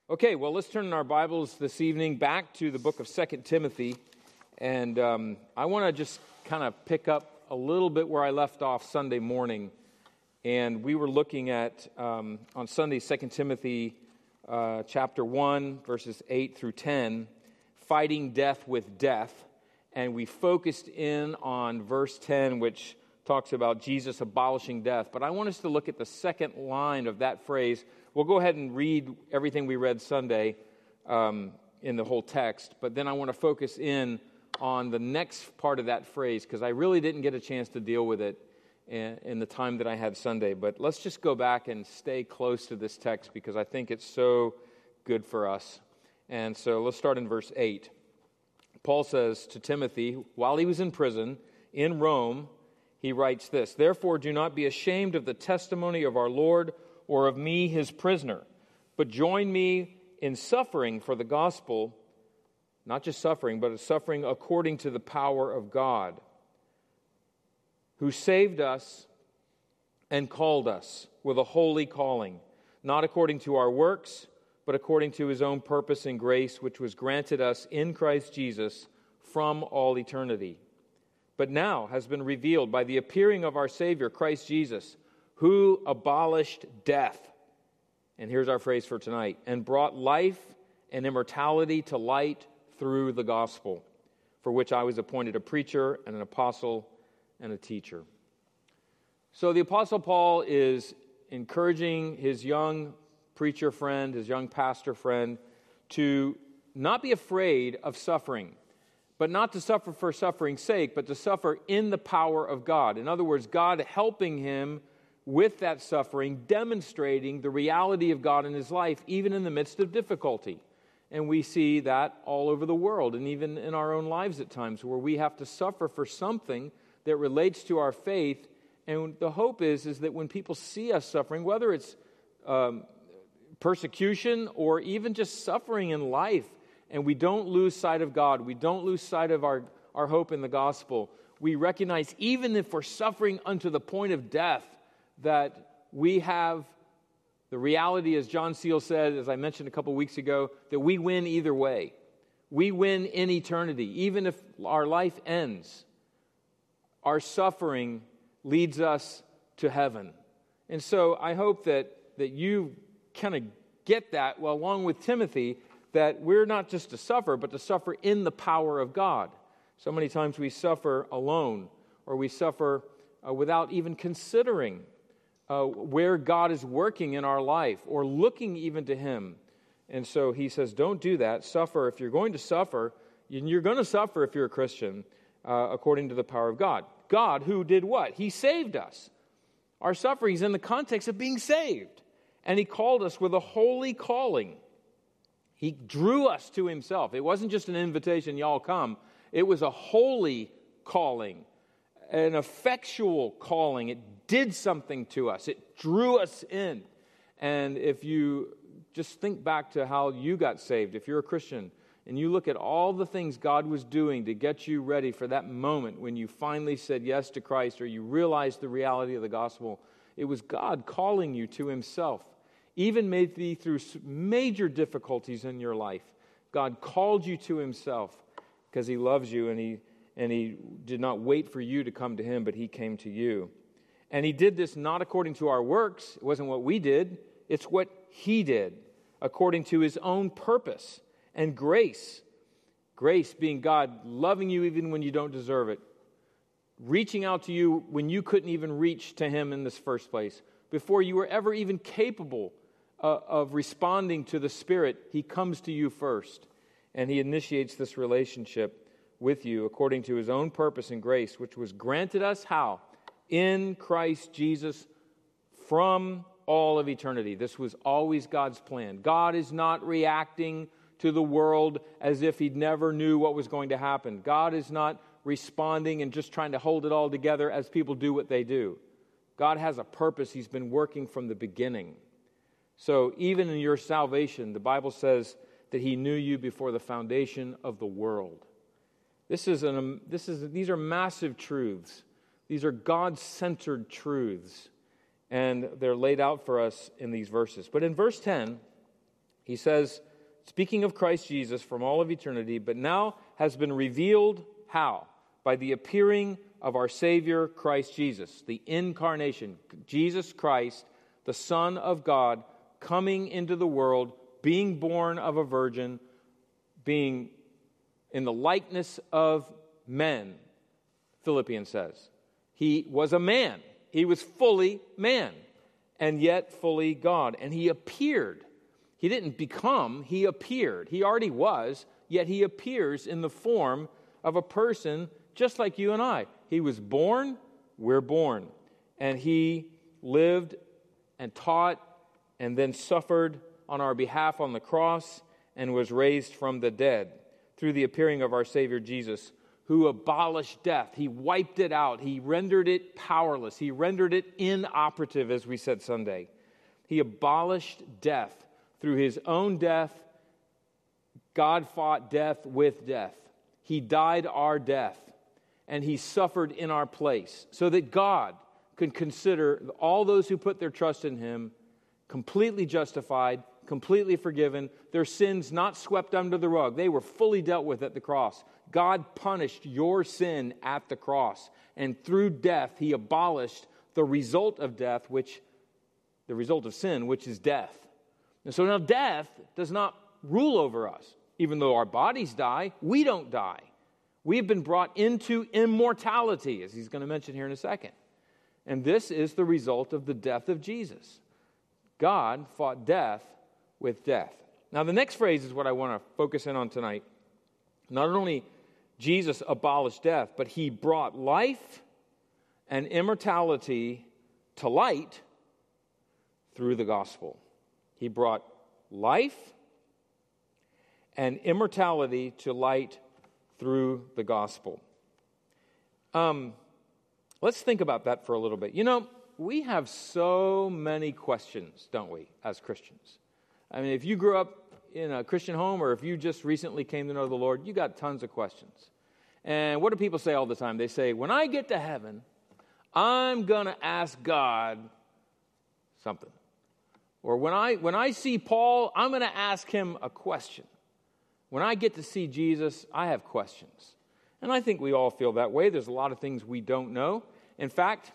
Okay, well, let's turn in our Bibles this evening back to the book of 2 Timothy, and I want to just kind of pick up a little bit where I left off Sunday morning, and we were looking at, on Sunday, 2 Timothy chapter 1, verses 8 through 10, fighting death with death, and we focused in on verse 10, which talks about Jesus abolishing death, but I want us to look at the second line of that phrase. We'll go ahead and read everything we read Sunday in the whole text, but then I want to focus in on the next part of that phrase because I really didn't get a chance to deal with it in the time that I had Sunday. But let's just go back and stay close to this text because I think it's so good for us. And so let's start in verse 8. Paul says to Timothy, while he was in prison in Rome, he writes this, "Therefore do not be ashamed of the testimony of our Lord or of me, his prisoner, but join me in suffering for the gospel," not just suffering, but suffering according to the power of God, who saved us and called us with a holy calling, not according to our works, but according to his own purpose and grace, which was granted us in Christ Jesus from all eternity, but now has been revealed by the appearing of our Savior, Christ Jesus, who abolished death, and here's our phrase for tonight, and brought life and immortality to light through the gospel, for which I was appointed a preacher and an apostle and a teacher. So the Apostle Paul is encouraging his young preacher friend, his young pastor friend, to not be afraid of suffering, but not to suffer for suffering's sake, but to suffer in the power of God. In other words, God helping him with that suffering, demonstrating the reality of God in his life, even in the midst of difficulty. And we see that all over the world, and even in our own lives at times, where we have to suffer for something that relates to our faith. And the hope is that when people see us suffering, whether it's persecution or even just suffering in life, and we don't lose sight of God, we don't lose sight of our hope in the gospel, we recognize even if we're suffering unto the point of death, that we have the reality, as John Seal said, as I mentioned a couple weeks ago, that we win either way. We win in eternity. Even if our life ends, our suffering leads us to heaven. And so I hope that you kind of get that, well, along with Timothy, that we're not just to suffer, but to suffer in the power of God. So many times we suffer alone, or we suffer without even considering where God is working in our life or looking even to him. And so he says, don't do that. Suffer. If you're going to suffer, you're going to suffer if you're a Christian according to the power of God. God who did what? He saved us. Our suffering is in the context of being saved. And he called us with a holy calling. He drew us to himself. It wasn't just an invitation, y'all come. It was a holy calling, an effectual calling. It did something to us. It drew us in. And if you just think back to how you got saved, if you're a Christian, and you look at all the things God was doing to get you ready for that moment when you finally said yes to Christ or you realized the reality of the gospel, it was God calling you to himself. Even maybe through major difficulties in your life, God called you to himself because he loves you, and he did not wait for you to come to him, but he came to you. And he did this not according to our works. It wasn't what we did. It's what he did, according to his own purpose and grace. Grace being God loving you even when you don't deserve it. Reaching out to you when you couldn't even reach to him in this first place. Before you were ever even capable of responding to the Spirit, he comes to you first. And he initiates this relationship with you according to his own purpose and grace, which was granted us how? In Christ Jesus from all of eternity. This was always God's plan. God is not reacting to the world as if he never knew what was going to happen. God is not responding and just trying to hold it all together as people do what they do. God has a purpose. He's been working from the beginning. So even in your salvation, the Bible says that he knew you before the foundation of the world. These are massive truths. These are God-centered truths, and they're laid out for us in these verses. But in verse 10, He says, speaking of Christ Jesus from all of eternity, but now has been revealed how? By the appearing of our Savior, Christ Jesus, the incarnation, Jesus Christ, the Son of God, coming into the world, being born of a virgin, being in the likeness of men, Philippians says. He was a man. He was fully man, and yet fully God. And he appeared. He didn't become, he appeared. He already was, yet he appears in the form of a person just like you and I. He was born, we're born. And he lived and taught and then suffered on our behalf on the cross and was raised from the dead through the appearing of our Savior Jesus, who abolished death. He wiped it out. He rendered it powerless. He rendered it inoperative, as we said Sunday. He abolished death. Through his own death, God fought death with death. He died our death, and he suffered in our place, so that God could consider all those who put their trust in him completely justified, completely forgiven, their sins not swept under the rug. They were fully dealt with at the cross. God punished your sin at the cross, and through death, he abolished the result of death, the result of sin, which is death. And so now death does not rule over us. Even though our bodies die, we don't die. We have been brought into immortality, as he's going to mention here in a second. And this is the result of the death of Jesus. God fought death with death. Now the next phrase is what I want to focus in on tonight. Not only Jesus abolished death, but he brought life and immortality to light through the gospel. He brought life and immortality to light through the gospel. Let's think about that for a little bit. You know, we have so many questions, don't we, as Christians? I mean, if you grew up in a Christian home or if you just recently came to know the Lord, you got tons of questions. And what do people say all the time? They say, when I get to heaven, I'm going to ask God something. Or when I see Paul, I'm going to ask him a question. When I get to see Jesus, I have questions. And I think we all feel that way. There's a lot of things we don't know. In fact,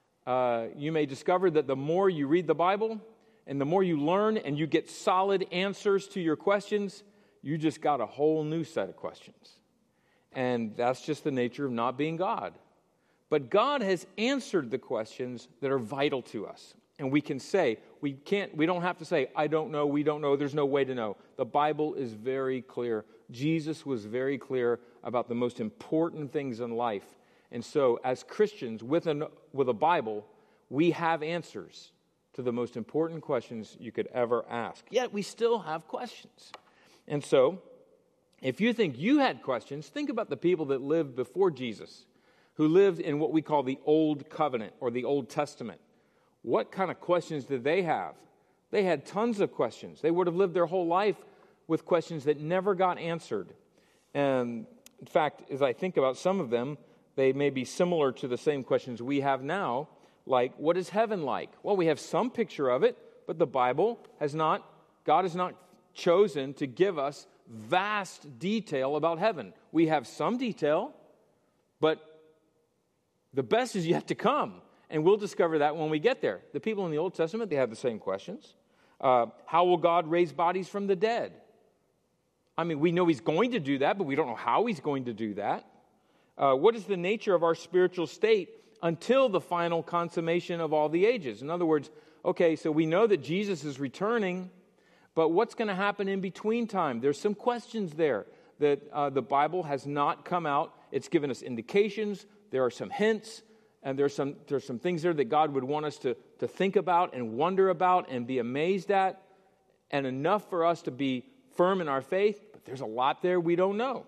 you may discover that the more you read the Bible and the more you learn and you get solid answers to your questions, you just got a whole new set of questions. And that's just the nature of not being God. But God has answered the questions that are vital to us. And we can say, we don't have to say, I don't know, we don't know, there's no way to know. The Bible is very clear. Jesus was very clear about the most important things in life. And so, as Christians with a Bible, we have answers to the most important questions you could ever ask. Yet, we still have questions. And so, if you think you had questions, think about the people that lived before Jesus, who lived in what we call the Old Covenant or the Old Testament. What kind of questions did they have? They had tons of questions. They would have lived their whole life with questions that never got answered. And in fact, as I think about some of them, they may be similar to the same questions we have now, like, what is heaven like? Well, we have some picture of it, but the Bible God has not chosen to give us vast detail about heaven. We have some detail, but the best is yet to come. And we'll discover that when we get there. The people in the Old Testament, they have the same questions. How will God raise bodies from the dead? I mean, we know he's going to do that, but we don't know how he's going to do that. What is the nature of our spiritual state until the final consummation of all the ages? In other words, okay, so we know that Jesus is returning, but what's going to happen in between time? There's some questions there that the Bible has not come out. It's given us indications. There are some hints. And there's some things there that God would want us to think about and wonder about and be amazed at, and enough for us to be firm in our faith, but there's a lot there we don't know.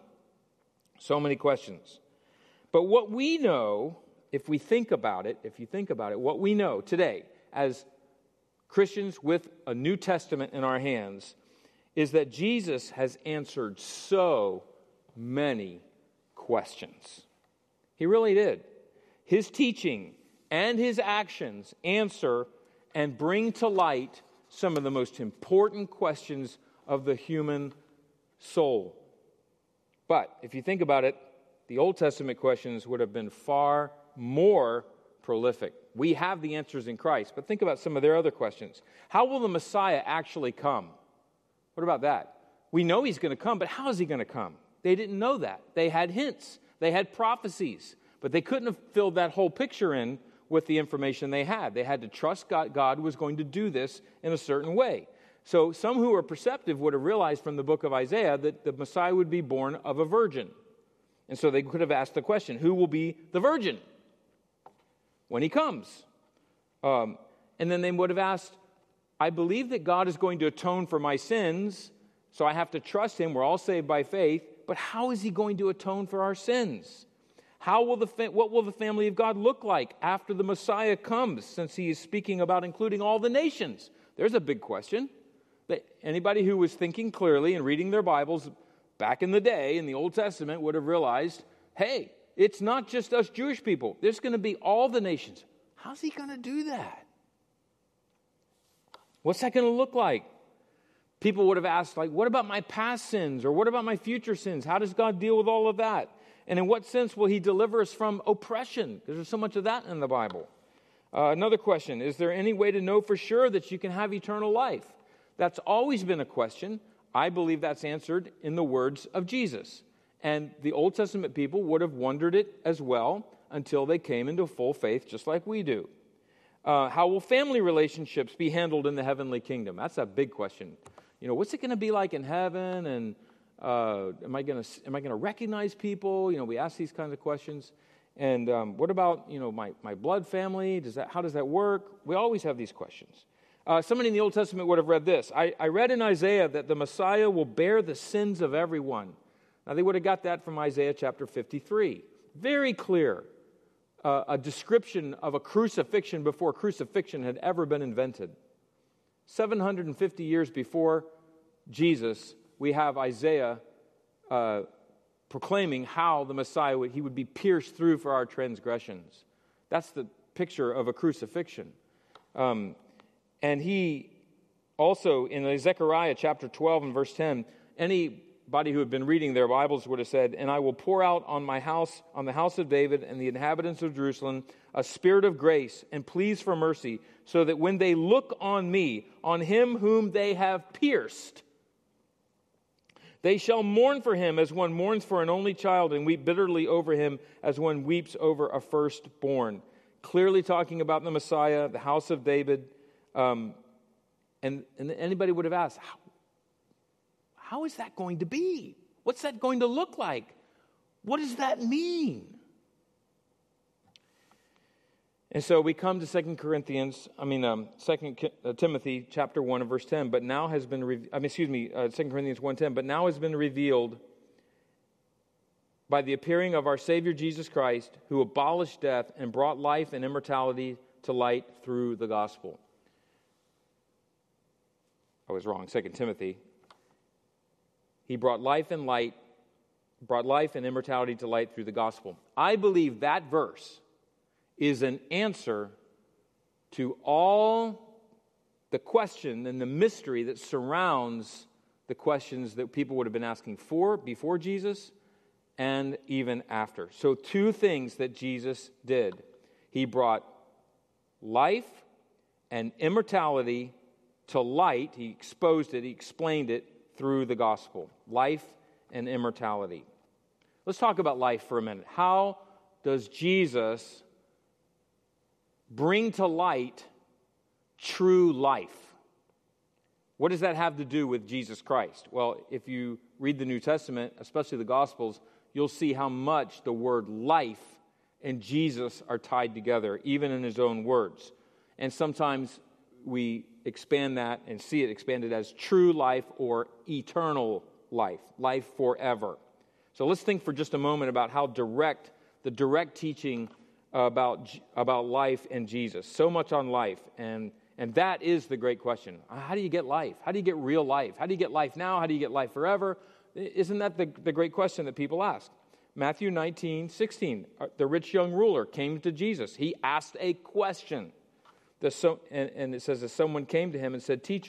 So many questions. But what we know, if you think about it, what we know today as Christians with a New Testament in our hands is that Jesus has answered so many questions. He really did. His teaching and his actions answer and bring to light some of the most important questions of the human soul. But if you think about it, the Old Testament questions would have been far more prolific. We have the answers in Christ, but think about some of their other questions. How will the Messiah actually come? What about that? We know he's going to come, but how is he going to come? They didn't know that. They had hints. They had prophecies, but they couldn't have filled that whole picture in with the information they had. They had to trust God was going to do this in a certain way. So some who were perceptive would have realized from the book of Isaiah that the Messiah would be born of a virgin. And so they could have asked the question, who will be the virgin when he comes? And then they would have asked, I believe that God is going to atone for my sins, so I have to trust him. We're all saved by faith. But how is he going to atone for our sins? What will the family of God look like after the Messiah comes, since he is speaking about including all the nations? There's a big question. Anybody who was thinking clearly and reading their Bibles back in the day in the Old Testament would have realized, hey, it's not just us Jewish people. There's going to be all the nations. How's he going to do that? What's that going to look like? People would have asked, like, what about my past sins? Or what about my future sins? How does God deal with all of that? And in what sense will he deliver us from oppression? Because there's so much of that in the Bible. Another question, is there any way to know for sure that you can have eternal life? That's always been a question. I believe that's answered in the words of Jesus. And the Old Testament people would have wondered it as well until they came into full faith, just like we do. How will family relationships be handled in the heavenly kingdom? That's a big question. What's it going to be like in heaven? And am I going to recognize people? We ask these kinds of questions. And what about my blood family? How does that work? We always have these questions. Somebody in the Old Testament would have read this. I read in Isaiah that the Messiah will bear the sins of everyone. Now, they would have got that from Isaiah chapter 53. Very clear. A description of a crucifixion before crucifixion had ever been invented. 750 years before Jesus, we have Isaiah proclaiming how the Messiah would be pierced through for our transgressions. That's the picture of a crucifixion. And he also, in Zechariah chapter 12 and verse 10, anybody who had been reading their Bibles would have said, and I will pour out on the house of David and the inhabitants of Jerusalem, a spirit of grace and pleas for mercy, so that when they look on me, on him whom they have pierced, they shall mourn for him as one mourns for an only child, and weep bitterly over him as one weeps over a firstborn. Clearly talking about the Messiah, the house of David. And anybody would have asked, how is that going to be? What's that going to look like? What does that mean? And so we come to 2 Timothy chapter 1 and verse 10, but now has been, 2 Corinthians 1:10, but now has been revealed by the appearing of our Savior Jesus Christ, who abolished death and brought life and immortality to light through the gospel. I was wrong, 2 Timothy. He brought life and immortality to light through the gospel. I believe that verse is an answer to all the question and the mystery that surrounds the questions that people would have been asking before Jesus and even after. So 2 things that Jesus did. He brought life and immortality to light. He exposed it, he explained it through the gospel. Life and immortality. Let's talk about life for a minute. How does Jesus bring to light true life? What does that have to do with Jesus Christ? Well, if you read the New Testament, especially the Gospels, you'll see how much the word life and Jesus are tied together, even in his own words. And sometimes we expand that and see it expanded as true life or eternal life, life forever. So let's think for just a moment about how the direct teaching about life and Jesus. So much on life, and that is the great question. How do you get life? How do you get real life? How do you get life now? How do you get life forever? Isn't that the great question that people ask? Matthew 19:16, the rich young ruler came to Jesus. He asked a question. And it says that someone came to him and said, "Teacher,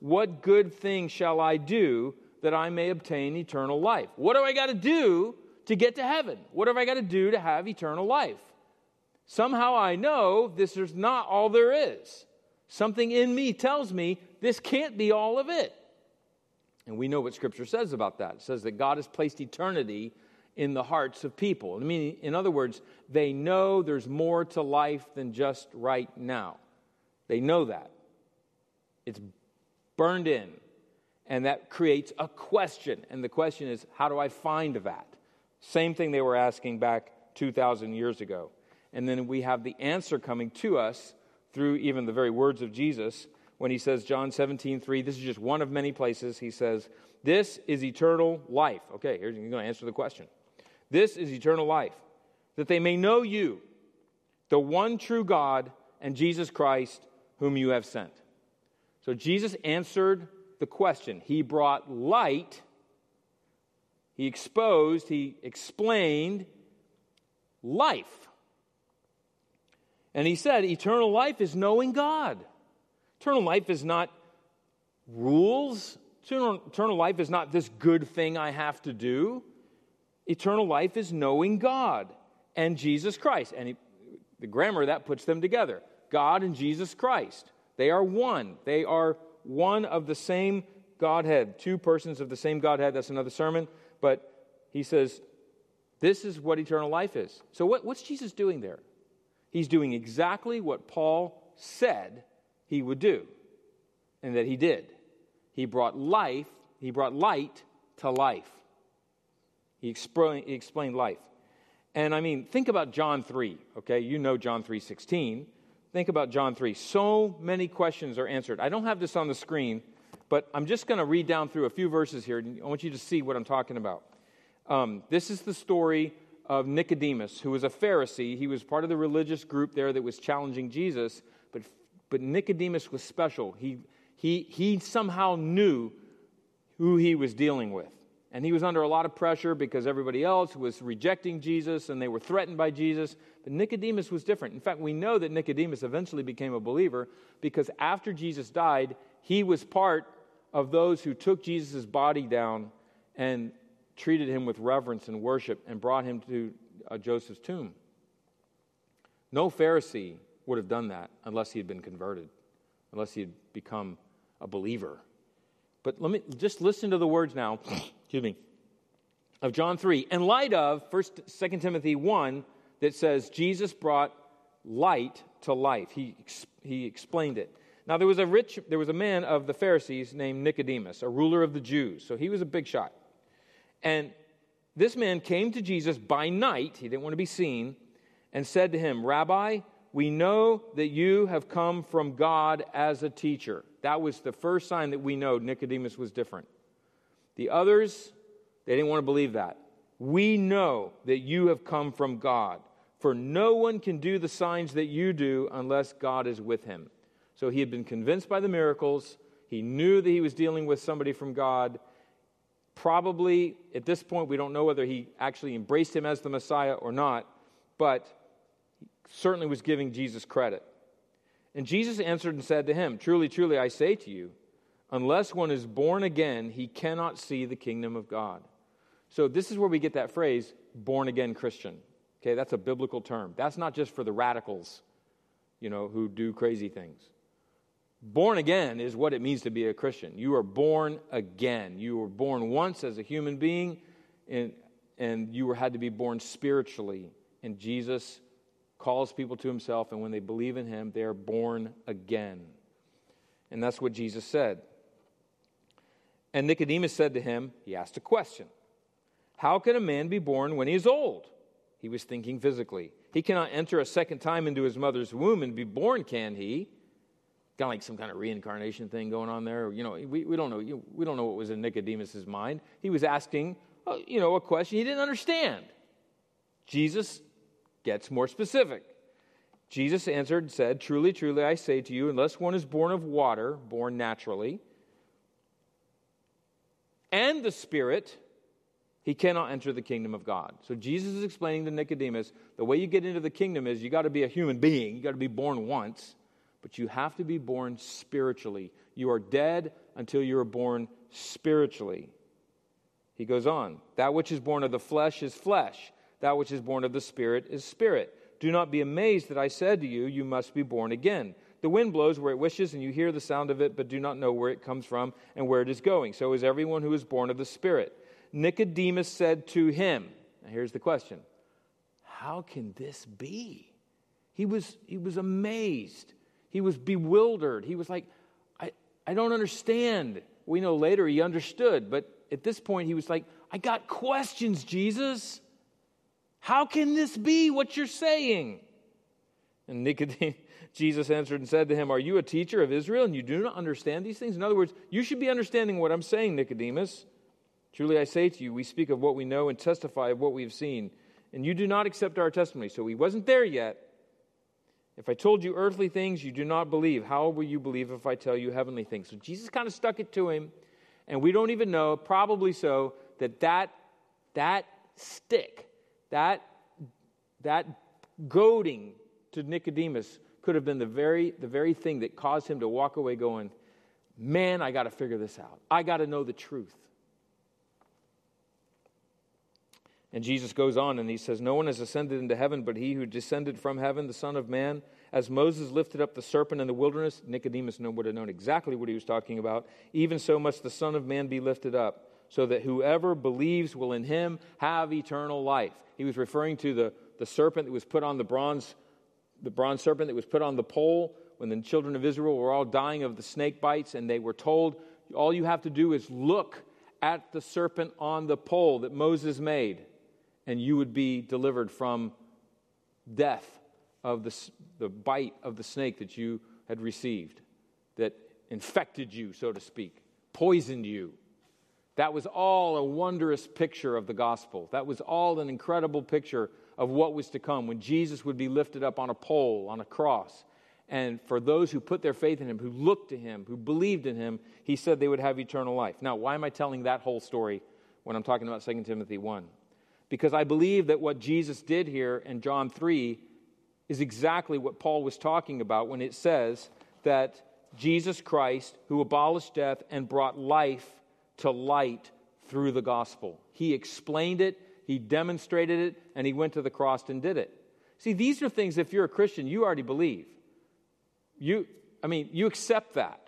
what good thing shall I do that I may obtain eternal life? What do I got to do to get to heaven? What have I got to do to have eternal life? Somehow I know this is not all there is. Something in me tells me this can't be all of it. And we know what Scripture says about that. It says that God has placed eternity in the hearts of people. I mean, in other words, they know there's more to life than just right now. They know that. It's burned in. And that creates a question. And the question is, how do I find that? Same thing they were asking back 2,000 years ago. And then we have the answer coming to us through even the very words of Jesus when he says, John 17:3, this is just one of many places. He says, this is eternal life. Okay, here's you're going to answer the question. This is eternal life, that they may know you, the one true God, and Jesus Christ, whom you have sent. So Jesus answered the question. He brought light. He exposed, he explained life. And he said, eternal life is knowing God. Eternal life is not rules. Eternal life is not this good thing I have to do. Eternal life is knowing God and Jesus Christ. And the grammar of that puts them together. God and Jesus Christ. They are one. They are one of the same Godhead. Two persons of the same Godhead. That's another sermon. But he says, this is what eternal life is. So what's Jesus doing there? He's doing exactly what Paul said he would do, and that he did. He brought light to life. He explained life. And I mean, think about John 3, okay? You know John 3:16. Think about John 3. So many questions are answered. I don't have this on the screen, but I'm just going to read down through a few verses here. I want you to see what I'm talking about. This is the story of Nicodemus, who was a Pharisee. He was part of the religious group there that was challenging Jesus, but Nicodemus was special. He somehow knew who he was dealing with. And he was under a lot of pressure because everybody else was rejecting Jesus and they were threatened by Jesus. But Nicodemus was different. In fact, we know that Nicodemus eventually became a believer because after Jesus died, he was part of those who took Jesus' body down and treated him with reverence and worship and brought him to Joseph's tomb. No Pharisee would have done that unless he had been converted, unless he had become a believer. But let me just listen to the words now, of John 3. In light of 2 Timothy 1 that says Jesus brought light to life. He explained it. Now there was a man of the Pharisees named Nicodemus, a ruler of the Jews. So he was a big shot. And this man came to Jesus by night, he didn't want to be seen, and said to him, Rabbi, we know that you have come from God as a teacher. That was the first sign that we know Nicodemus was different. The others, they didn't want to believe that. We know that you have come from God, for no one can do the signs that you do unless God is with him. So he had been convinced by the miracles. He knew that he was dealing with somebody from God. Probably, at this point, we don't know whether he actually embraced him as the Messiah or not, but he certainly was giving Jesus credit. And Jesus answered and said to him, Truly, truly, I say to you, unless one is born again, he cannot see the kingdom of God. So this is where we get that phrase, born-again Christian. Okay, that's a biblical term. That's not just for the radicals, who do crazy things. Born again is what it means to be a Christian. You are born again. You were born once as a human being, and you had to be born spiritually. And Jesus calls people to himself, and when they believe in him, they are born again. And that's what Jesus said. And Nicodemus said to him, he asked a question. How can a man be born when he is old? He was thinking physically. He cannot enter a second time into his mother's womb and be born, can he? Kind of like some kind of reincarnation thing going on there. We don't know. We don't know what was in Nicodemus' mind. He was asking, a question he didn't understand. Jesus gets more specific. Jesus answered and said, Truly, truly, I say to you, unless one is born of water, born naturally, and the Spirit, he cannot enter the kingdom of God. So Jesus is explaining to Nicodemus, the way you get into the kingdom is you got to be a human being. You got to be born once. But you have to be born spiritually. You are dead until you are born spiritually. He goes on, that which is born of the flesh is flesh. That which is born of the Spirit is spirit. Do not be amazed that I said to you, you must be born again. The wind blows where it wishes, and you hear the sound of it, but do not know where it comes from and where it is going. So is everyone who is born of the Spirit. Nicodemus said to him, now here's the question, how can this be? He was amazed. He was bewildered. He was like, I don't understand. We know later he understood, but at this point he was like, I got questions, Jesus. How can this be what you're saying? And Jesus answered and said to him, are you a teacher of Israel and you do not understand these things? In other words, you should be understanding what I'm saying, Nicodemus. Truly I say to you, we speak of what we know and testify of what we have seen, and you do not accept our testimony. So he wasn't there yet. If I told you earthly things, you do not believe. How will you believe if I tell you heavenly things? So Jesus kind of stuck it to him, and we don't even know, probably so, that stick, that goading to Nicodemus could have been the very thing that caused him to walk away going, man, I got to figure this out. I got to know the truth. And Jesus goes on and he says, no one has ascended into heaven but he who descended from heaven, the Son of Man. As Moses lifted up the serpent in the wilderness, Nicodemus would have known exactly what he was talking about. Even so must the Son of Man be lifted up, so that whoever believes will in him have eternal life. He was referring to the serpent that was put on the bronze serpent that was put on the pole when the children of Israel were all dying of the snake bites, and they were told, all you have to do is look at the serpent on the pole that Moses made, and you would be delivered from death of the bite of the snake that you had received, that infected you, so to speak, poisoned you. That was all a wondrous picture of the gospel. That was all an incredible picture of what was to come when Jesus would be lifted up on a pole, on a cross. And for those who put their faith in him, who looked to him, who believed in him, he said they would have eternal life. Now, why am I telling that whole story when I'm talking about 2 Timothy 1? Because I believe that what Jesus did here in John 3 is exactly what Paul was talking about when it says that Jesus Christ, who abolished death and brought life to light through the gospel. He explained it, he demonstrated it, and he went to the cross and did it. See, these are things, if you're a Christian, you already believe. You accept that.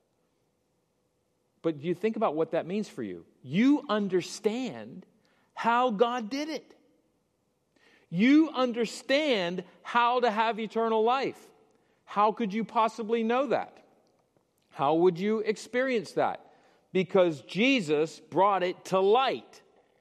But you think about what that means for you. You understand how God did it. You understand how to have eternal life. How could you possibly know that? How would you experience that? Because Jesus brought it to light.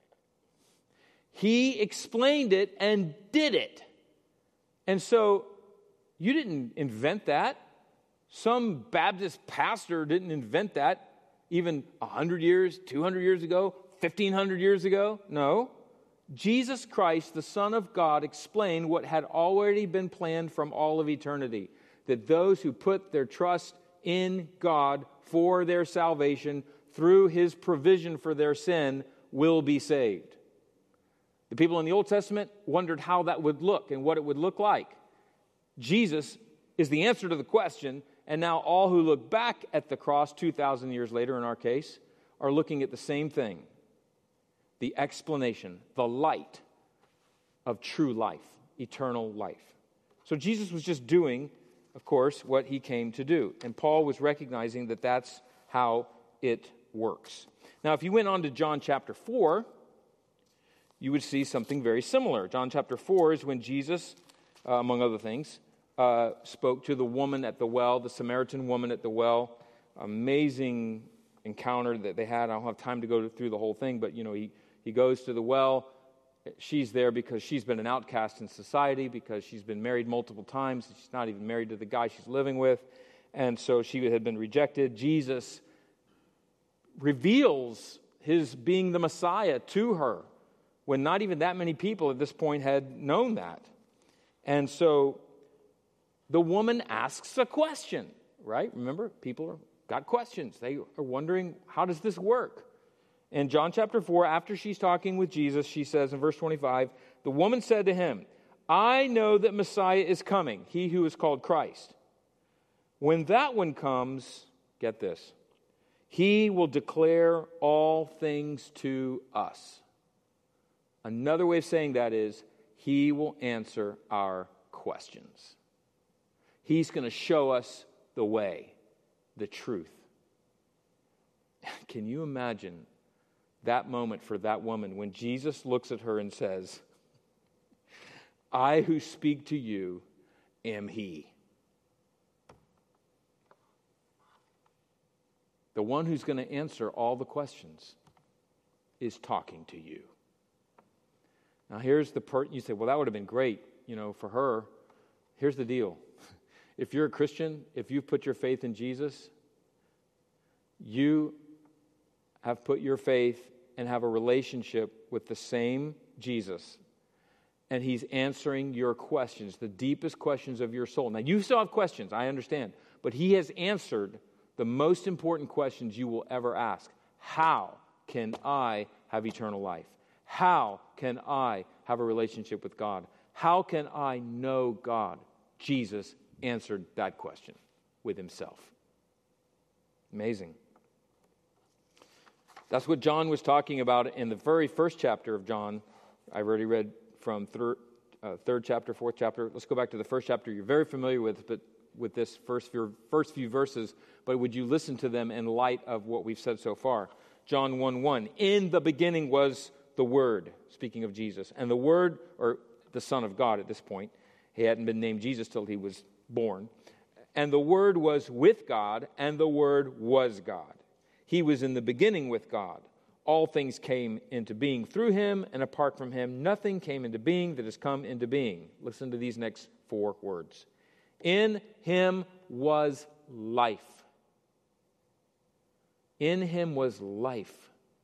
He explained it and did it. And so you didn't invent that. Some Baptist pastor didn't invent that even 100 years, 200 years ago, 1,500 years ago. No. Jesus Christ, the Son of God, explained what had already been planned from all of eternity, that those who put their trust in God for their salvation through his provision for their sin will be saved. The people in the Old Testament wondered how that would look and what it would look like. Jesus is the answer to the question, and now all who look back at the cross 2,000 years later in our case are looking at the same thing. The explanation, the light of true life, eternal life. So Jesus was just doing, of course, what he came to do. And Paul was recognizing that that's how it works. Now, if you went on to John chapter 4, you would see something very similar. John chapter 4 is when Jesus, among other things, spoke to the woman at the well, the Samaritan woman at the well. Amazing encounter that they had. I don't have time to go through the whole thing, but he goes to the well. She's there because she's been an outcast in society, because she's been married multiple times. She's not even married to the guy she's living with. And so she had been rejected. Jesus reveals his being the Messiah to her when not even that many people at this point had known that. And so the woman asks a question, right? Remember, people got questions. They are wondering, how does this work? In John chapter 4, after she's talking with Jesus, she says in verse 25, the woman said to him, I know that Messiah is coming, he who is called Christ. When that one comes, get this, He will declare all things to us. Another way of saying that is, He will answer our questions. He's going to show us the way, the truth. Can you imagine that moment for that woman when Jesus looks at her and says, I who speak to you am He. The one who's going to answer all the questions is talking to you. Now here's the part, you say, well, that would have been great, for her. Here's the deal. If you're a Christian, if you've put your faith in Jesus, you have put your faith and have a relationship with the same Jesus. And He's answering your questions, the deepest questions of your soul. Now, you still have questions, I understand. But He has answered the most important questions you will ever ask. How can I have eternal life? How can I have a relationship with God? How can I know God? Jesus answered that question with Himself. Amazing. That's what John was talking about in the very first chapter of John. I've already read from third chapter, fourth chapter. Let's go back to the first chapter you're very familiar with, but with this first few verses. But would you listen to them in light of what we've said so far? John 1:1. In the beginning was the Word, speaking of Jesus. And the Word, or the Son of God at this point, He hadn't been named Jesus till He was born. And the Word was with God, and the Word was God. He was in the beginning with God. All things came into being through Him, and apart from Him, nothing came into being that has come into being. Listen to these next 4 words. In Him was life. In Him was life.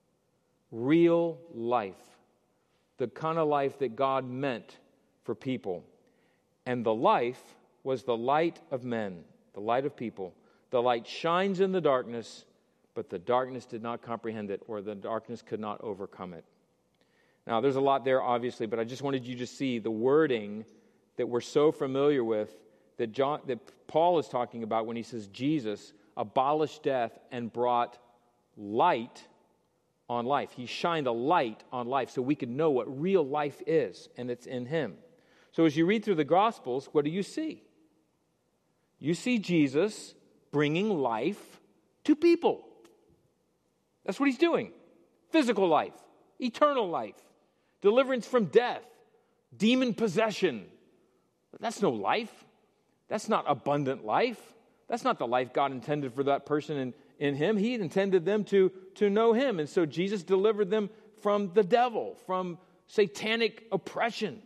Real life. The kind of life that God meant for people. And the life was the light of men, the light of people. The light shines in the darkness, but the darkness did not comprehend it, or the darkness could not overcome it. Now, there's a lot there, obviously, but I just wanted you to see the wording that we're so familiar with that Paul is talking about when he says Jesus abolished death and brought light on life. He shined a light on life so we could know what real life is, and it's in Him. So as you read through the Gospels, what do you see? You see Jesus bringing life to people. That's what He's doing. Physical life, eternal life, deliverance from death, demon possession. But that's no life. That's not abundant life. That's not the life God intended for that person in Him. He intended them to know Him. And so Jesus delivered them from the devil, from satanic oppression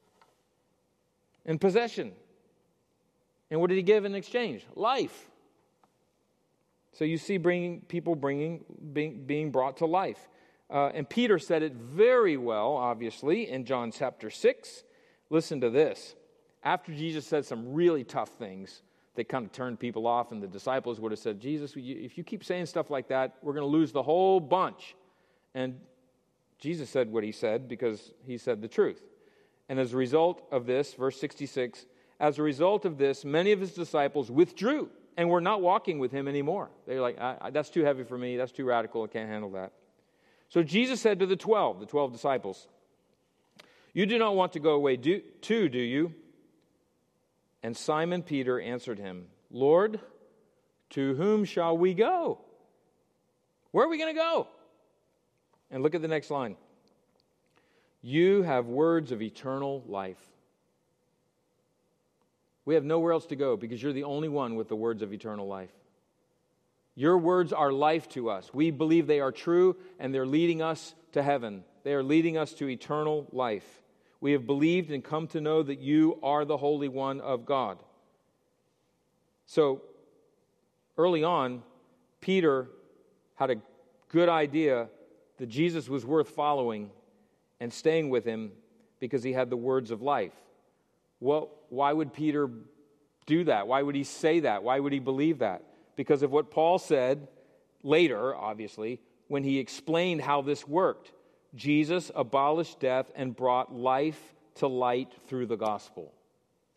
and possession. And what did He give in exchange? Life. So you see people being brought to life. And Peter said it very well, obviously, in John chapter 6. Listen to this. After Jesus said some really tough things that kind of turned people off, and the disciples would have said, Jesus, if you keep saying stuff like that, we're going to lose the whole bunch. And Jesus said what He said because He said the truth. And as a result of this, verse 66, as a result of this, many of His disciples withdrew and were not walking with Him anymore. They're like, that's too heavy for me. That's too radical. I can't handle that. So Jesus said to the 12 disciples, you do not want to go away too, do you? And Simon Peter answered Him, Lord, to whom shall we go? Where are we going to go? And look at the next line. You have words of eternal life. We have nowhere else to go because you're the only one with the words of eternal life. Your words are life to us. We believe they are true, and they're leading us to heaven. They are leading us to eternal life. We have believed and come to know that you are the Holy One of God. So, early on, Peter had a good idea that Jesus was worth following and staying with Him because He had the words of life. Well, why would Peter do that? Why would he say that? Why would he believe that? Because of what Paul said later, obviously, when he explained how this worked. Jesus abolished death and brought life to light through the gospel.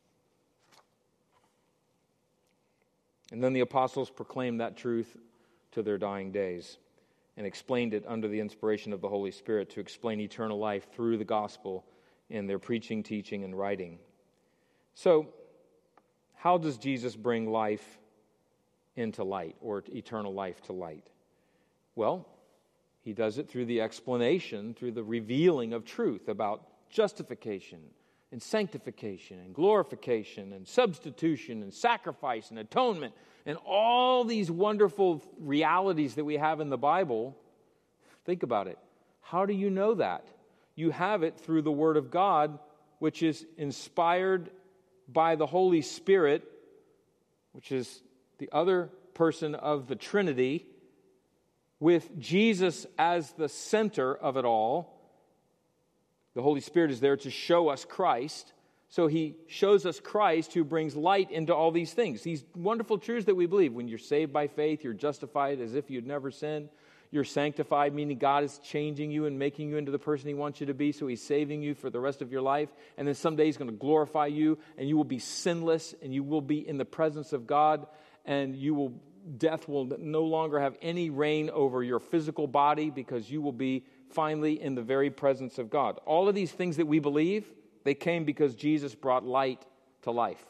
And then the apostles proclaimed that truth to their dying days and explained it under the inspiration of the Holy Spirit to explain eternal life through the gospel in their preaching, teaching, and writing. So, how does Jesus bring life into light, or eternal life to light? Well, he does it through the explanation, through the revealing of truth about justification and sanctification and glorification and substitution and sacrifice and atonement and all these wonderful realities that we have in the Bible. Think about it. How do you know that? You have it through the Word of God, which is inspired by the Holy Spirit, which is the other person of the Trinity, with Jesus as the center of it all. The Holy Spirit is there to show us Christ. So he shows us Christ who brings light into all these things. These wonderful truths that we believe. When you're saved by faith, you're justified as if you'd never sinned. You're sanctified, meaning God is changing you and making you into the person he wants you to be. So he's saving you for the rest of your life. And then someday he's going to glorify you, and you will be sinless, and you will be in the presence of God, and death will no longer have any reign over your physical body, because you will be finally in the very presence of God. All of these things that we believe, they came because Jesus brought light to life.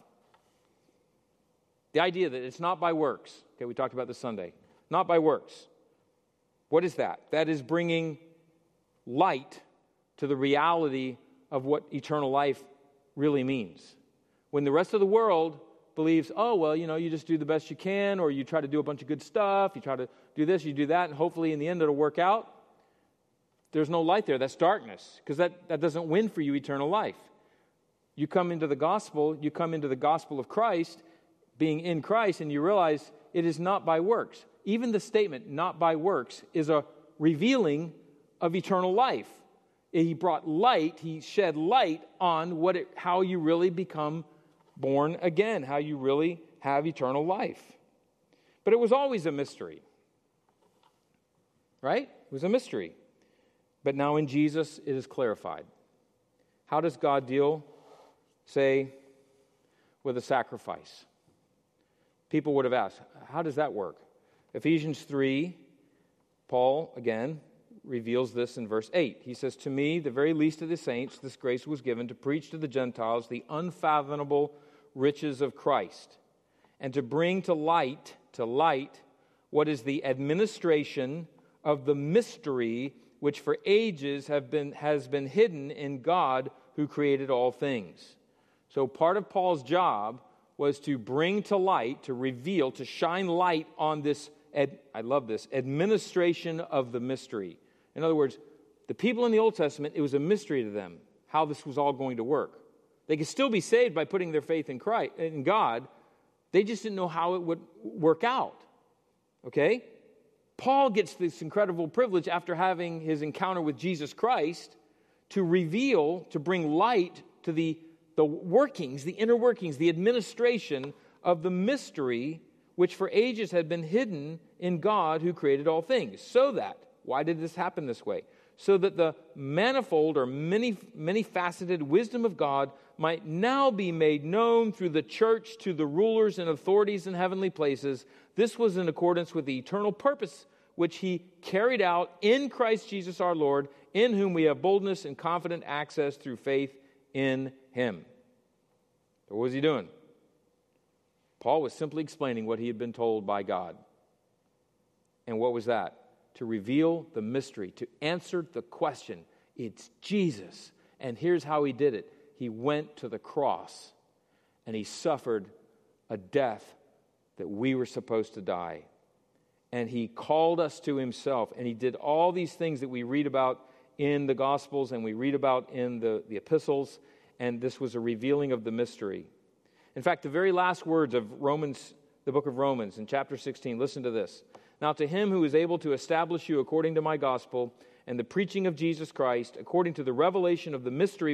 The idea that it's not by works. Okay, we talked about this Sunday. Not by works. What is that? That is bringing light to the reality of what eternal life really means. When the rest of the world believes, oh, well, you just do the best you can, or you try to do a bunch of good stuff, you try to do this, you do that, and hopefully in the end it'll work out. There's no light there. That's darkness, because that doesn't win for you eternal life. You come into the gospel of Christ, being in Christ, and you realize it is not by works. Even the statement, not by works, is a revealing of eternal life. He brought light, he shed light on how you really become born again, how you really have eternal life. But it was always a mystery. Right? It was a mystery. But now in Jesus, it is clarified. How does God deal, say, with a sacrifice? People would have asked, how does that work? Ephesians 3, Paul, again, reveals this in verse 8. He says, to me, the very least of the saints, this grace was given to preach to the Gentiles the unfathomable riches of Christ, and to bring to light what is the administration of the mystery which for ages has been hidden in God who created all things. So part of Paul's job was to bring to light, to reveal, to shine light on this, I love this, administration of the mystery. In other words, the people in the Old Testament, it was a mystery to them how this was all going to work. They could still be saved by putting their faith in Christ, in God. They just didn't know how it would work out. Okay? Paul gets this incredible privilege after having his encounter with Jesus Christ to reveal, to bring light to the workings, the inner workings, the administration of the mystery which for ages had been hidden in God who created all things. So that, why did this happen this way? So that the manifold or many faceted wisdom of God might now be made known through the church to the rulers and authorities in heavenly places. This was in accordance with the eternal purpose which he carried out in Christ Jesus our Lord, in whom we have boldness and confident access through faith in him. So what was he doing? Paul was simply explaining what he had been told by God. And what was that? To reveal the mystery, to answer the question. It's Jesus. And here's how he did it. He went to the cross and he suffered a death that we were supposed to die. And he called us to himself, and he did all these things that we read about in the Gospels and we read about in the epistles, and this was a revealing of the mystery. In fact, the very last words of Romans, the book of Romans, in chapter 16, listen to this. Now to him who is able to establish you according to my gospel and the preaching of Jesus Christ, according to the revelation of the mystery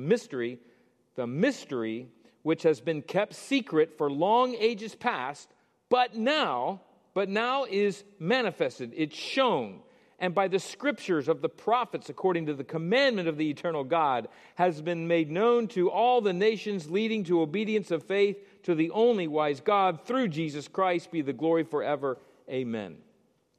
which has been kept secret for long ages past, but now is manifested. It's shown. And by the scriptures of the prophets, according to the commandment of the eternal God, has been made known to all the nations, leading to obedience of faith to the only wise God, through Jesus Christ, be the glory forever. Amen.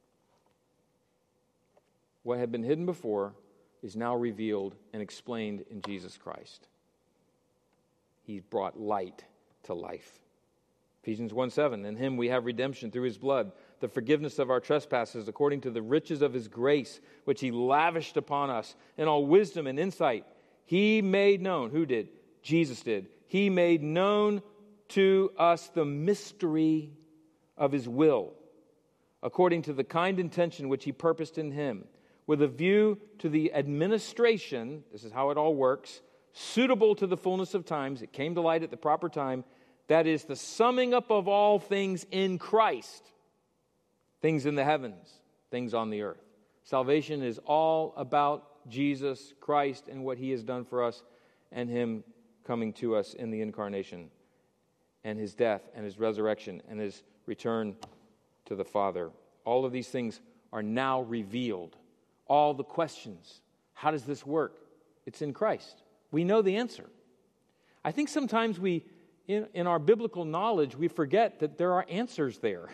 what had been hidden before is now revealed and explained in Jesus Christ. He brought light to life. Ephesians 1:7, in him we have redemption through his blood, the forgiveness of our trespasses according to the riches of his grace, which he lavished upon us in all wisdom and insight. He made known, who did? Jesus did. He made known to us the mystery of his will, according to the kind intention which he purposed in him, with a view to the administration, this is how it all works, suitable to the fullness of times. It came to light at the proper time. That is the summing up of all things in Christ. Things in the heavens, things on the earth. Salvation is all about Jesus Christ and what he has done for us and him coming to us in the incarnation and his death and his resurrection and his return to the Father. All of these things are now revealed. All the questions. How does this work? It's in Christ. We know the answer. I think sometimes in our biblical knowledge, we forget that there are answers there.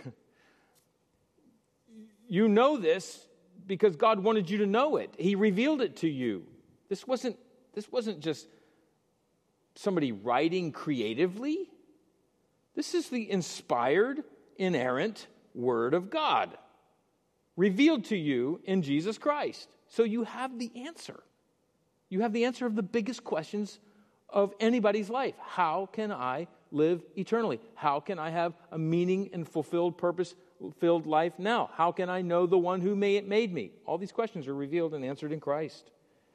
You know this because God wanted you to know it. He revealed it to you. This wasn't just somebody writing creatively. This is the inspired, inerrant Word of God, revealed to you in Jesus Christ. So you have the answer. You have the answer of the biggest questions of anybody's life. How can I live eternally? How can I have a meaning and fulfilled, purpose-filled life now? How can I know the one who made me? All these questions are revealed and answered in Christ.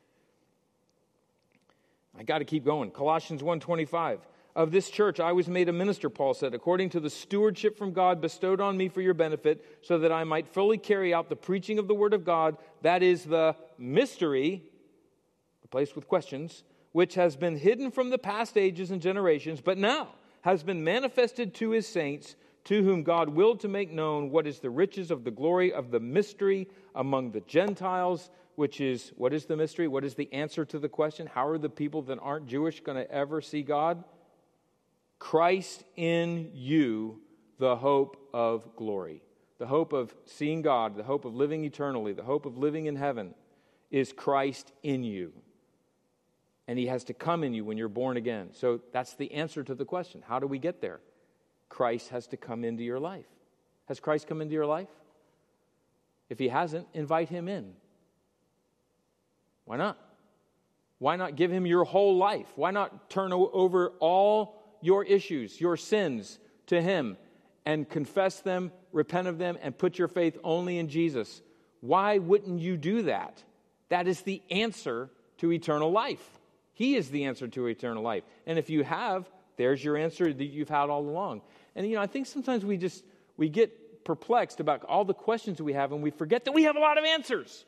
I got to keep going. Colossians 1:25. Of this church I was made a minister, Paul said, according to the stewardship from God bestowed on me for your benefit, so that I might fully carry out the preaching of the word of God, that is the mystery, replaced with questions, which has been hidden from the past ages and generations, but now has been manifested to his saints, to whom God willed to make known what is the riches of the glory of the mystery among the Gentiles, which is, what is the mystery? What is the answer to the question? How are the people that aren't Jewish going to ever see God? Christ in you, the hope of glory. The hope of seeing God, the hope of living eternally, the hope of living in heaven is Christ in you. And he has to come in you when you're born again. So that's the answer to the question. How do we get there? Christ has to come into your life. Has Christ come into your life? If he hasn't, invite him in. Why not? Why not give him your whole life? Why not turn over all your issues, your sins to him and confess them, repent of them, and put your faith only in Jesus? Why wouldn't you do that? That is the answer to eternal life. He is the answer to eternal life. And if you have, there's your answer that you've had all along. And I think sometimes we get perplexed about all the questions we have, and we forget that we have a lot of answers.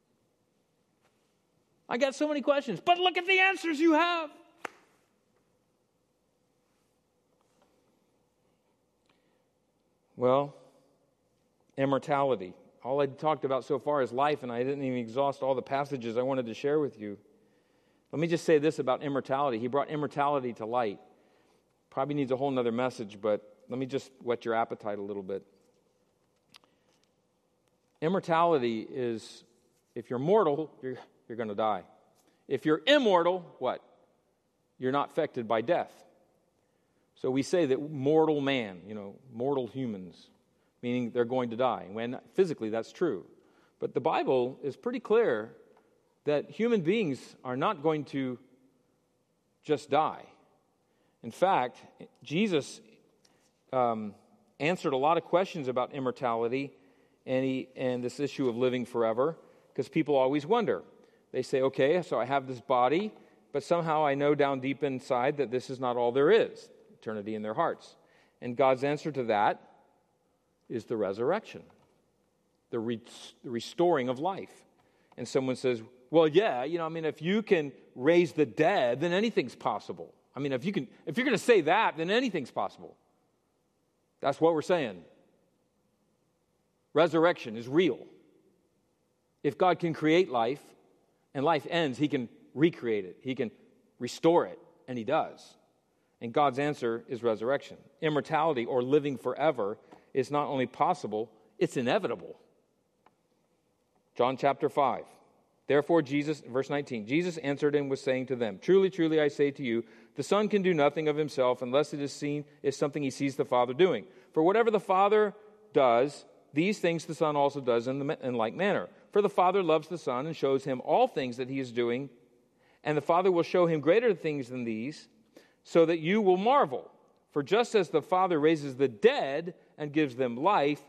I got so many questions, but look at the answers you have. Well, immortality. All I talked about so far is life, and I didn't even exhaust all the passages I wanted to share with you. Let me just say this about immortality. He brought immortality to light. Probably needs a whole nother message, but let me just whet your appetite a little bit. Immortality is, if you're mortal, you're going to die. If you're immortal, what? You're not affected by death. So we say that mortal man, mortal humans, meaning they're going to die. When physically that's true. But the Bible is pretty clear that human beings are not going to just die. In fact, Jesus answered a lot of questions about immortality and this issue of living forever, because people always wonder. They say, okay, so I have this body, but somehow I know down deep inside that this is not all there is, eternity in their hearts. And God's answer to that is the resurrection, the restoring of life. And someone says, well, yeah, if you can raise the dead, then anything's possible. If you're going to say that, then anything's possible. That's what we're saying. Resurrection is real. If God can create life and life ends, he can recreate it. He can restore it, and he does. And God's answer is resurrection. Immortality, or living forever, is not only possible, it's inevitable. John chapter 5. Therefore Jesus, verse 19, Jesus answered and was saying to them, Truly, truly, I say to you, the Son can do nothing of himself unless it is something he sees the Father doing. For whatever the Father does, these things the Son also does in like manner. For the Father loves the Son and shows him all things that he is doing, and the Father will show him greater things than these, so that you will marvel. For just as the Father raises the dead and gives them life,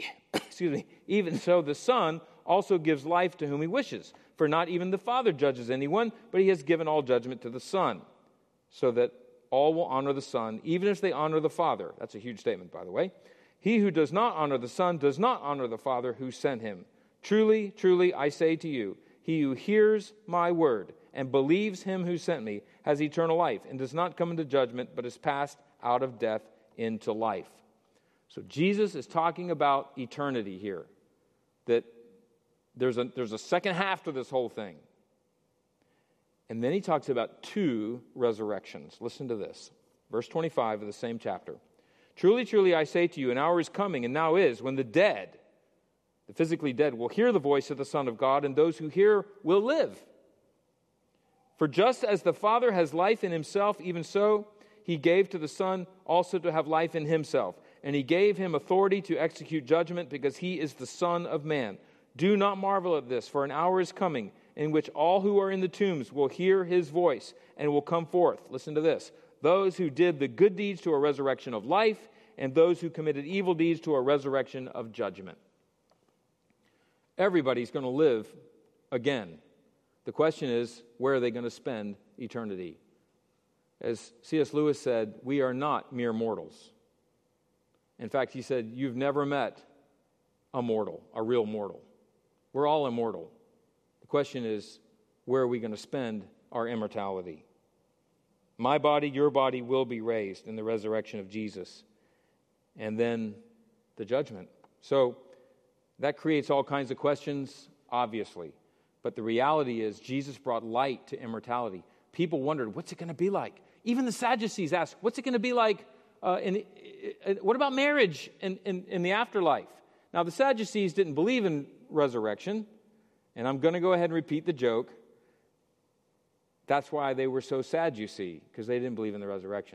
even so the Son also gives life to whom he wishes. For not even the Father judges anyone, but he has given all judgment to the Son, so that all will honor the Son, even as they honor the Father. That's a huge statement, by the way. He who does not honor the Son does not honor the Father who sent him. Truly, truly, I say to you, he who hears my word and believes him who sent me has eternal life and does not come into judgment, but is passed out of death into life. So Jesus is talking about eternity here, that there's a second half to this whole thing. And then he talks about two resurrections. Listen to this. Verse 25 of the same chapter. Truly, truly, I say to you, an hour is coming, and now is, when the dead, the physically dead, will hear the voice of the Son of God, and those who hear will live. For just as the Father has life in himself, even so he gave to the Son also to have life in himself. And he gave him authority to execute judgment, because he is the Son of Man. Do not marvel at this, for an hour is coming in which all who are in the tombs will hear his voice and will come forth. Listen to this. Those who did the good deeds to a resurrection of life, and those who committed evil deeds to a resurrection of judgment. Everybody's going to live again. The question is, where are they going to spend eternity? As C.S. Lewis said, we are not mere mortals. In fact, he said, you've never met a mortal, a real mortal. We're all immortal. The question is, where are we going to spend our immortality? My body, your body will be raised in the resurrection of Jesus. And then the judgment. So that creates all kinds of questions, obviously. But the reality is Jesus brought light to immortality. People wondered, what's it going to be like? Even the Sadducees asked, what's it going to be like? What about marriage in the afterlife? Now, the Sadducees didn't believe in resurrection. And I'm going to go ahead and repeat the joke. That's why they were so sad, you see, because they didn't believe in the resurrection.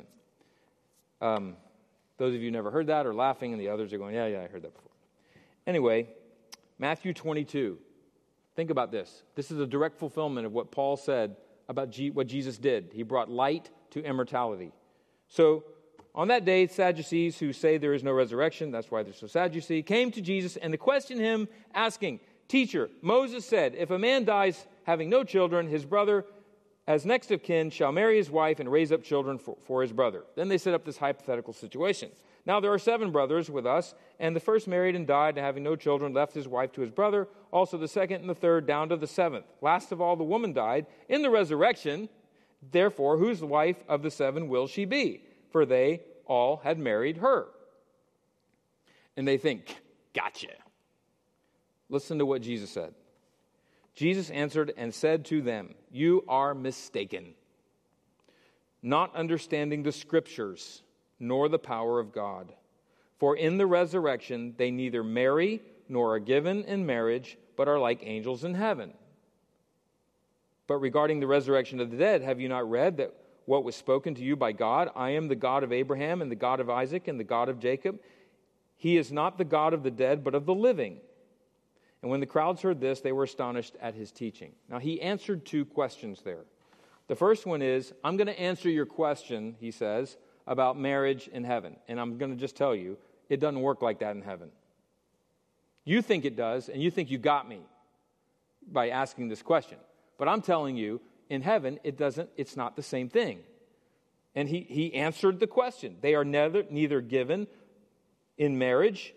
Those of you who never heard that are laughing, and the others are going, yeah, I heard that before. Anyway, Matthew 22. Think about this. This is a direct fulfillment of what Paul said about what Jesus did. He brought light to immortality. So, on that day, Sadducees who say there is no resurrection, that's why they're so sad, you see, came to Jesus and they questioned him, asking, Teacher, Moses said, if a man dies having no children, his brother, as next of kin, shall marry his wife and raise up children for his brother. Then they set up this hypothetical situation. Now there are 7 brothers with us, and the first married and died, and having no children, left his wife to his brother. Also the second and the third, down to the 7th. Last of all, the woman died. In the resurrection, therefore, whose wife of the 7 will she be? For they all had married her. And they think, gotcha. Listen to what Jesus said. Jesus answered and said to them, you are mistaken, not understanding the Scriptures, nor the power of God. For in the resurrection they neither marry nor are given in marriage, but are like angels in heaven. But regarding the resurrection of the dead, have you not read that what was spoken to you by God? I am the God of Abraham and the God of Isaac and the God of Jacob. He is not the God of the dead, but of the living. And when the crowds heard this, they were astonished at his teaching. Now, he answered 2 questions there. The first one is, I'm going to answer your question, he says, about marriage in heaven. And I'm going to just tell you, it doesn't work like that in heaven. You think it does, and you think you got me by asking this question. But I'm telling you, in heaven, it doesn't. It's not the same thing. And he answered the question. They are neither given in marriage,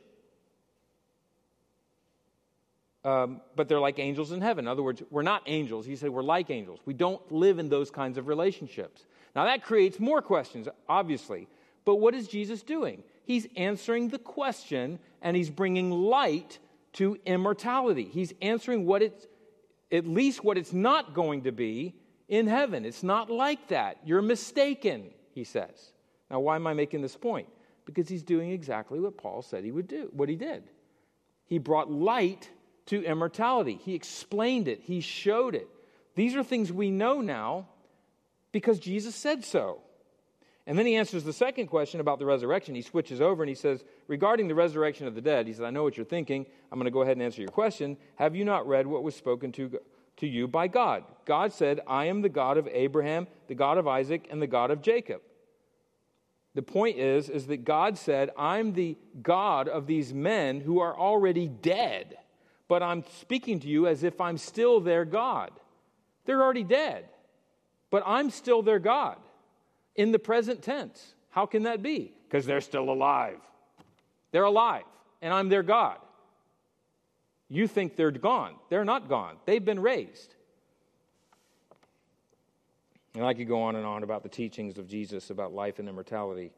but they're like angels in heaven. In other words, we're not angels. He said we're like angels. We don't live in those kinds of relationships. Now that creates more questions, obviously. But what is Jesus doing? He's answering the question, and he's bringing light to immortality. He's answering at least what it's not going to be in heaven. It's not like that. You're mistaken, he says. Now, why am I making this point? Because he's doing exactly what Paul said he would do, what he did. He brought light to immortality. He explained it. He showed it. These are things we know now because Jesus said so. And then he answers the second question about the resurrection. He switches over and he says, regarding the resurrection of the dead, he says, I know what you're thinking. I'm going to go ahead and answer your question. Have you not read what was spoken to you by God? God said, I am the God of Abraham, the God of Isaac, and the God of Jacob. The point is that God said, I'm the God of these men who are already dead, but I'm speaking to you as if I'm still their God. They're already dead, but I'm still their God in the present tense. How can that be? Because they're still alive. They're alive, and I'm their God. You think they're gone. They're not gone. They've been raised. And I could go on and on about the teachings of Jesus about life and immortality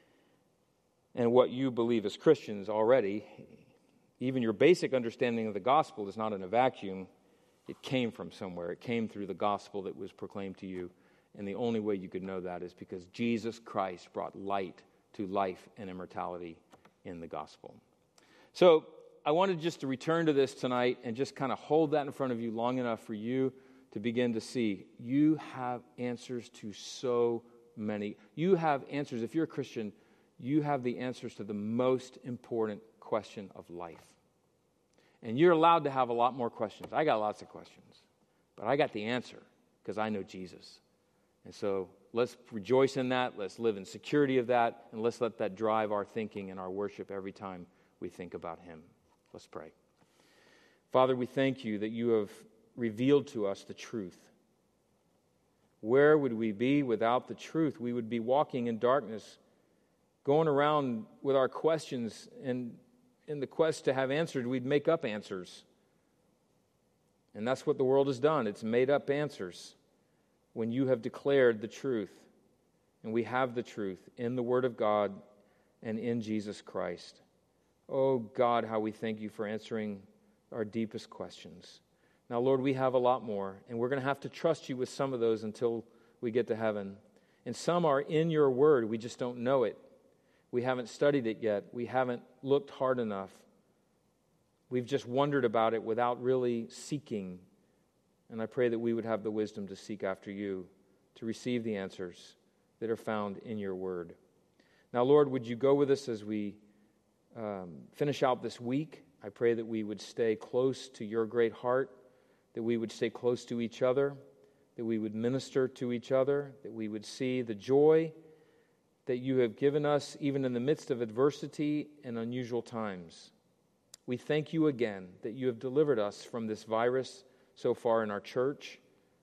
and what you believe as Christians already. Even your basic understanding of the gospel is not in a vacuum. It came from somewhere. It came through the gospel that was proclaimed to you. And the only way you could know that is because Jesus Christ brought light to life and immortality in the gospel. So I wanted just to return to this tonight and just kind of hold that in front of you long enough for you to begin to see you have answers to so many. You have answers. If you're a Christian, you have the answers to the most important question of life. And you're allowed to have a lot more questions. I got lots of questions, but I got the answer because I know Jesus. And so let's rejoice in that. Let's live in security of that. And let's let that drive our thinking and our worship every time we think about him. Let's pray. Father, we thank you that you have revealed to us the truth. Where would we be without the truth? We would be walking in darkness, going around with our questions, and in the quest to have answered, we'd make up answers. And that's what the world has done. It's made up answers when you have declared the truth. And we have the truth in the Word of God and in Jesus Christ. Oh God, how we thank you for answering our deepest questions. Now, Lord, we have a lot more, and we're going to have to trust you with some of those until we get to heaven. And some are in your word. We just don't know it. We haven't studied it yet. We haven't looked hard enough. We've just wondered about it without really seeking. And I pray that we would have the wisdom to seek after you, to receive the answers that are found in your word. Now, Lord, would you go with us as we finish out this week? I pray that we would stay close to your great heart, that we would stay close to each other, that we would minister to each other, that we would see the joy that you have given us even in the midst of adversity and unusual times. We thank you again that you have delivered us from this virus so far in our church.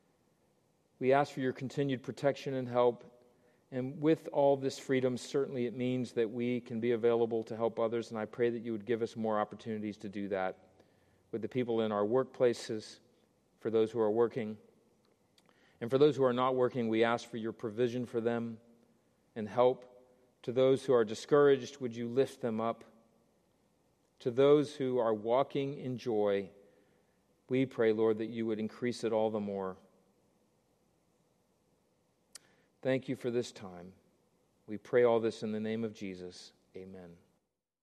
We ask for your continued protection and help. And with all this freedom, certainly it means that we can be available to help others. And I pray that you would give us more opportunities to do that with the people in our workplaces, for those who are working. And for those who are not working, we ask for your provision for them and help. To those who are discouraged, would you lift them up? To those who are walking in joy, we pray, Lord, that you would increase it all the more. Thank you for this time. We pray all this in the name of Jesus. Amen.